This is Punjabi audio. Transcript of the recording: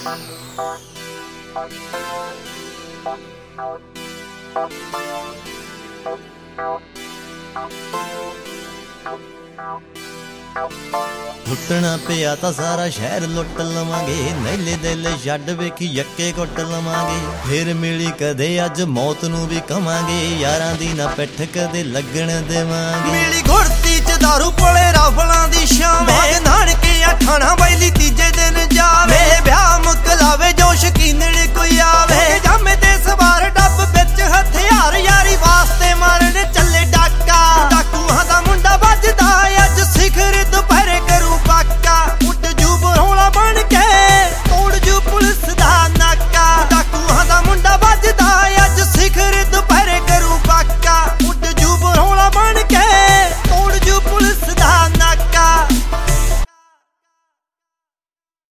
ਲੁੱਟਣਾ ਪਿਆ ਤਾਂ ਸਾਰਾ ਸ਼ਹਿਰ ਲੁੱਟ ਲਵਾਂਗੇ, ਨਹਿਲੇ ਦਿਲ ਛੱਡ ਵੇਖੀ ਯੱਕੇ ਕੁੱਟ ਲਵਾਂਗੇ। ਫਿਰ ਮਿਲੀ ਕਦੇ ਅੱਜ ਮੌਤ ਨੂੰ ਵੀ ਕਵਾਂਗੇ, ਯਾਰਾਂ ਦੀ ਨਾ ਪਿੱਠ ਕਦੇ ਲੱਗਣ ਦੇਵਾਂਗੇ। ਮਿਲੀ ਘੁੜਤੀ ਚ ਦਾਰੂ ਕੋਲੇ ਰਾਫਲਾਂ ਦੀ ਸ਼ਾਮ, ਨਾਨਕੇ ਆ ਖਾਣਾ ਬੈਲੀ ਤੀਜੇ ਦਿਨ ਜਾ